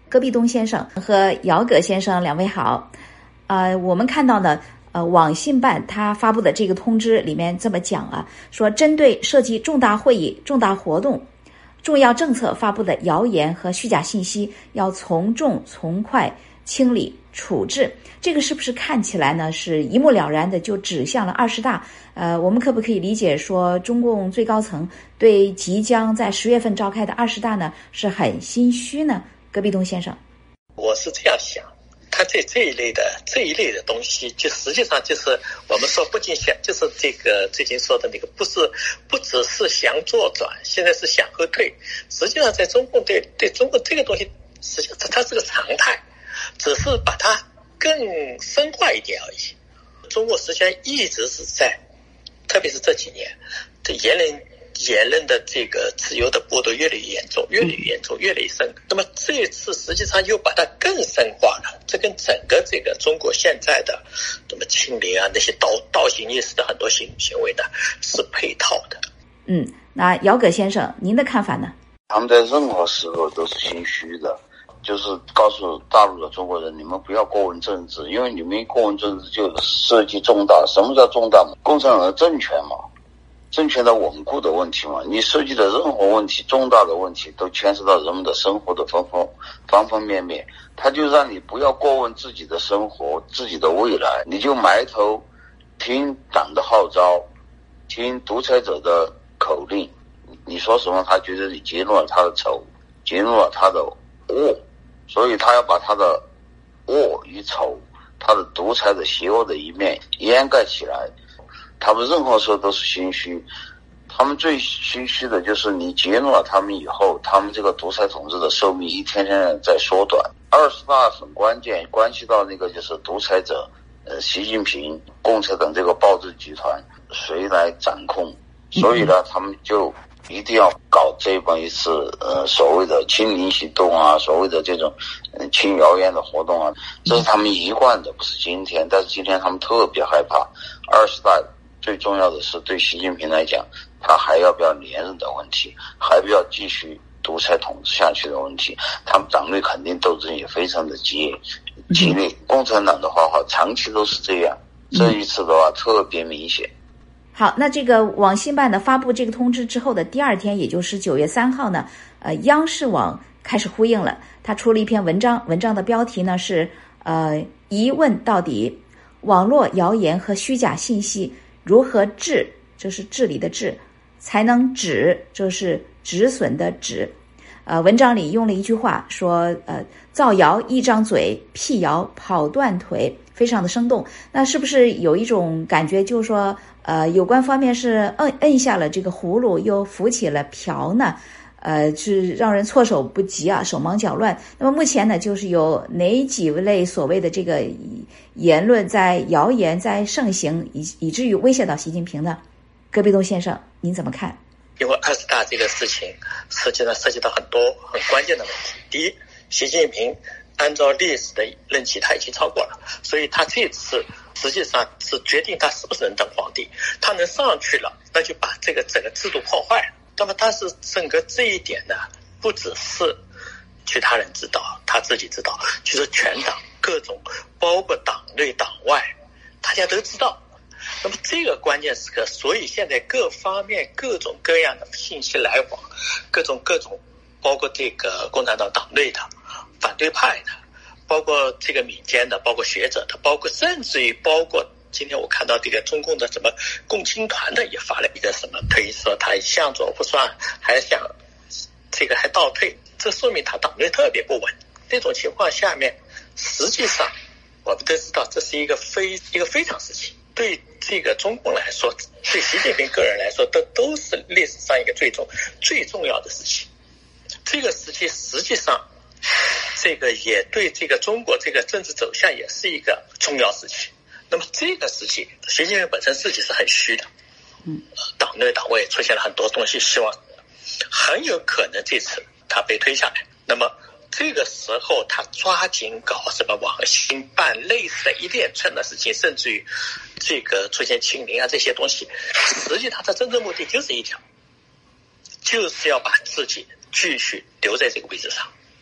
戈壁东先生和姚葛先生两位好。我们看到呢，网信办他发布的这个通知里面这么讲啊，说针对涉及重大会议、重大活动、重要政策发布的谣言和虚假信息，要从重从快清理处置。这个是不是看起来呢是一目了然的就指向了20大？我们可不可以理解说，中共最高层对即将在10月份召开的20大呢是很心虚呢？戈壁东先生， 我是这样想，他这一类的东西，就实际上就是我们说不仅想，就是这个最近说的那个，不只是想左转，现在是想后退。实际上在中共对中国这个东西，实际上它是个常态，只是把它更深化一点而已。中国实际上一直是在，特别是这几年的言论的这个自由的剥夺越来越严重，越来越深。那么这一次实际上又把它更深化了，这跟整个这个中国现在的什么清零啊，那些倒行逆施的很多行为呢，是配套的。 那姚葛先生，您的看法呢？ 他们在任何时候都是心虚的，就是告诉大陆的中国人，你们不要过问政治，因为你们过问政治就涉及重大。什么叫重大？共产党的政权嘛，政权的稳固的问题嘛，你涉及的任何问题，重大的问题都牵涉到人们的生活的方方面面，他就让你不要过问自己的生活、自己的未来，你就埋头听党的号召，听独裁者的口令，你说什么他觉得你揭露了他的丑，揭露了他的恶，所以他要把他的恶与丑，他的独裁的邪恶的一面掩盖起来。他们任何时候都是心虚，他们最心虚的就是你揭露了他们以后，他们这个独裁统治的寿命一天天在缩短。20大很关键，关系到那个就是独裁者习近平、共产党这个暴政集团谁来掌控，所以呢他们就一定要搞这么一次所谓的清零行动啊，所谓的这种清谣言的活动啊，这是他们一贯的，不是今天。但是今天他们特别害怕20大。最重要的是对习近平来讲，他还要不要连任的问题，还不要继续独裁统治下去的问题。他们党内肯定斗争也非常的激烈。共产党的话长期都是这样，这一次的话特别明显。 好，那这个网信办呢发布这个通知之后的第二天，也就是9月3号呢，央视网开始呼应了，他出了一篇文章，文章的标题呢是疑问到底，网络谣言和虚假信息如何治，就是治理的治，才能止，就是止损的止。文章里用了一句话说，造谣一张嘴，辟谣跑断腿，非常的生动。那是不是有一种感觉，就是说，有关方面是摁下了这个葫芦，又扶起了瓢呢？是让人措手不及啊，手忙脚乱。那么目前呢，就是有哪几类所谓的这个言论在谣言在盛行，以至于威胁到习近平呢？戈壁东先生，您怎么看？ 因为20大这个事情，实际上涉及到很多很关键的问题。第一，习近平按照历史的任期他已经超过了，所以他这次实际上是决定他是不是能当皇帝。他能上去了，那就把这个整个制度破坏了。那么但是整个这一点呢，不只是其他人知道，他自己知道，就是全党各种，包括党内党外，大家都知道。那么这个关键时刻，所以现在各方面各种各样的信息来往，各种，包括这个共产党党内的、反对派的，包括这个民间的，包括学者的，包括甚至于包括今天我看到这个中共的什么共青团的也发了一个什么推说他向左不算，还想这个还倒退，这说明他党内特别不稳。这种情况下面，实际上我们都知道这是一个非常时期，对这个中共来说，对习近平个人来说，都是历史上一个最重要的时期。这个时期实际上这个也对这个中国这个政治走向也是一个重要时期。那么这个时期，习近平本身自己是很虚的，党内党外出现了很多东西，希望很有可能这次他被推下来。那么这个时候他抓紧搞什么网信办类似的一连串的事情，甚至于这个出现清零啊这些东西，实际他的真正目的就是一条，就是要把自己继续留在这个位置上，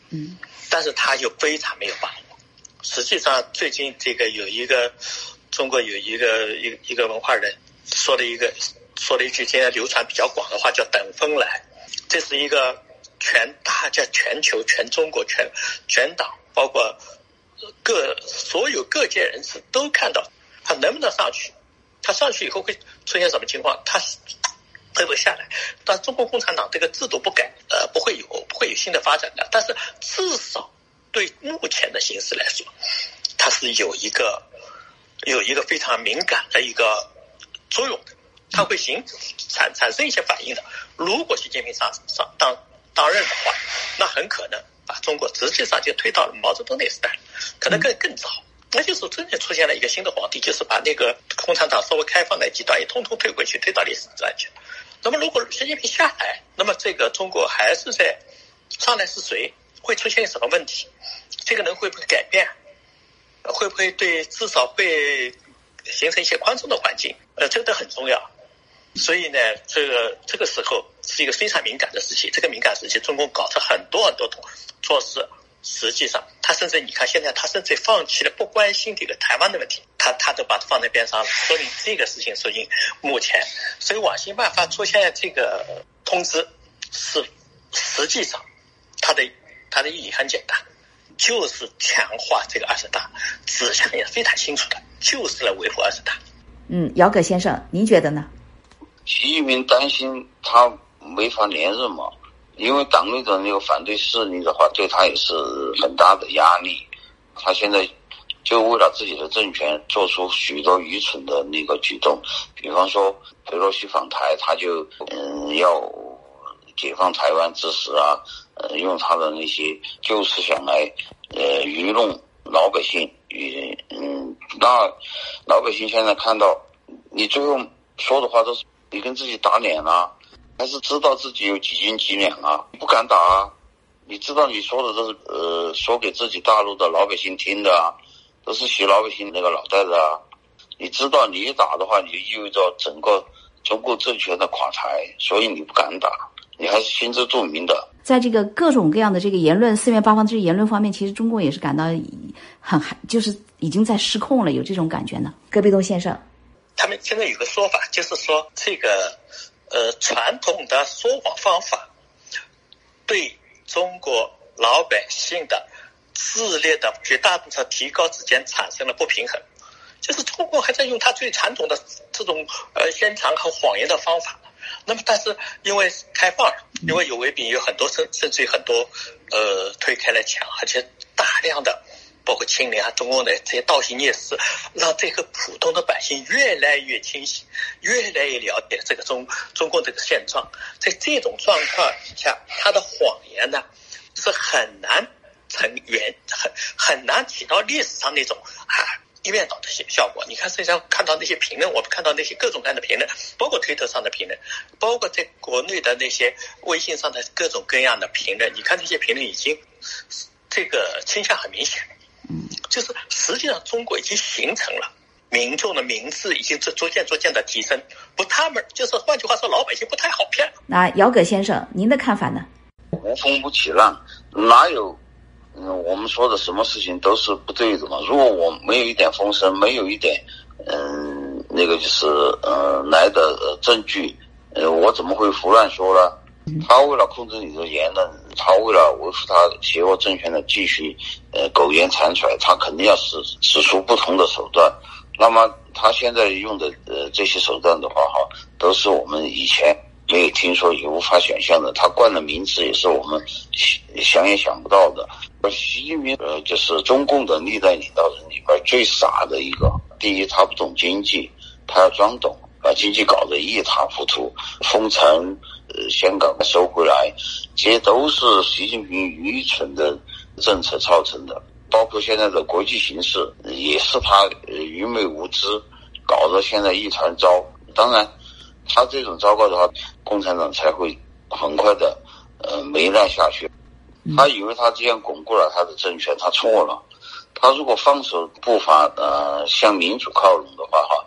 但是他又非常没有把握。实际上，最近这个中国有一个文化人说了一句现在流传比较广的话，叫“等风来”。这是一个全球、全中国、全党，包括所有各界人士都看到他能不能上去。他上去以后会出现什么情况？他会不会下来？但中国共产党这个制度不改，不会有新的发展的。但是至少对目前的形势来说，它是有一个非常敏感的一个作用的，它会产生一些反应的。如果习近平当任的话，那很可能把中国实际上就推到了毛泽东那个时代，可能更早。那就是真正出现了一个新的皇帝，就是把那个共产党稍微开放的极端也通通推回去，推到历史上去。那么如果习近平下来，那么这个中国还是在上来是谁，会出现什么问题？这个人会不会改变？会不会至少会形成一些宽松的环境？这个都很重要。所以呢，这个时候是一个非常敏感的时期。这个敏感时期，中共搞出很多措施。实际上，他甚至你看，现在他甚至放弃了不关心这个台湾的问题，他都把它放在边上了，说明这个事情说明目前，所以网信办发出现这个通知，是实际上它的意义很简单，就是强化这个20大，指向也非常清楚的，就是来维护20大。 姚葛先生，您觉得呢？ 习近平担心他没法连任嘛？因为党内的那个反对势力的话，对他也是很大的压力。他现在就为了自己的政权做出许多愚蠢的那个举动，比方说裴洛西访台，他就要解放台湾之时啊，用他的那些旧思想来愚弄老百姓。那老百姓现在看到你最后说的话都是你跟自己打脸啊，还是知道自己有几斤几两啊？不敢打啊！你知道你说的都是说给自己大陆的老百姓听的啊，都是洗老百姓那个脑袋的啊！你知道你一打的话，你意味着整个中共政权的垮台，所以你不敢打，你还是心知肚明的。 在这个各种各样的这个言论，四面八方的这些言论方面，其实中共也是感到就是已经在失控了，有这种感觉呢。戈壁东先生， 他们现在有个说法，就是说这个传统的说谎方法对中国老百姓的自力的绝大多数提高之间产生了不平衡，就是中国还在用他最传统的这种宣传和谎言的方法。那么但是因为开放了，因为有为病，有很多甚至于很多推开了墙，而且大量的包括清零啊，中共的这些倒行逆施，让这个普通的百姓越来越清晰，越来越了解这个中共这个现状。在这种状况下，他的谎言呢是很难很难起到历史上那种一面倒的效果。你看实际上看到那些评论，我们看到那些各种各样的评论，包括推特上的评论，包括在国内的那些微信上的各种各样的评论，你看这些评论已经这个倾向很明显，就是实际上中国已经形成了民众的民智已经逐渐的提升，他们就是换句话说，老百姓不太好骗。 那姚葛先生，您的看法呢？ 无风不起浪，哪有我们说的什么事情都是不对的嘛？如果我没有一点风声，没有一点那个就是来的证据，我怎么会胡乱说呢？他为了控制你的言论，他为了维护他邪恶政权的继续苟延残喘，他肯定要使出不同的手段。那么他现在用的这些手段的话都是我们以前没有听说也无法想象的，他冠的名字也是我们想也想不到的。而习近平就是中共的历代领导人里边最傻的一个。第一，他不懂经济，他要装懂，把经济搞得一塌糊涂，封城香港收回来，这些都是习近平愚蠢的政策造成的。包括现在的国际形势也是他愚昧无知搞得现在一团糟。当然他这种糟糕的话，共产党才会很快的糜烂下去。他以为他这样巩固了他的政权，他错了。他如果放手步伐向民主靠拢的话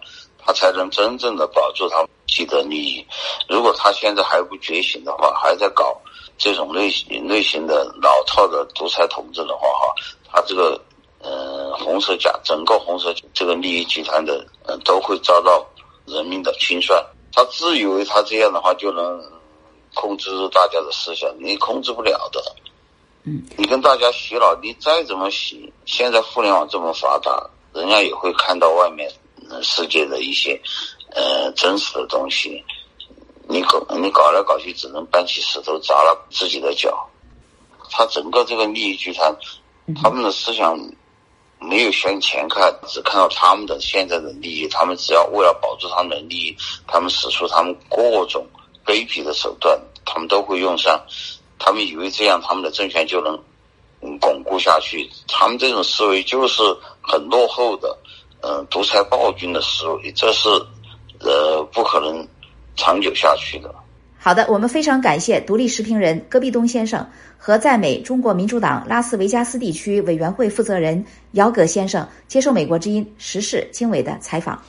他才能真正的保住他们既得利益。如果他现在还不觉醒的话，还在搞这种类型的老套的独裁统治的话，他这个整个红色这个利益集团的都会遭到人民的清算。他自以为他这样的话就能控制大家的思想，你控制不了的。你跟大家洗脑，你再怎么洗，现在互联网这么发达，人家也会看到外面世界的一些真实的东西。你搞来搞去，只能搬起石头砸了自己的脚。他整个这个利益集团，他们的思想没有向前看，只看到他们的现在的利益。他们只要为了保住他们的利益，他们使出他们各种卑鄙的手段，他们都会用上。他们以为这样他们的政权就能巩固下去。他们这种思维就是很落后的独裁暴君的思维，这是不可能长久下去的。 好的，我们非常感谢独立时评人戈壁东先生和在美中国民主党拉斯维加斯地区委员会负责人姚葛先生接受美国之音时事经纬的采访。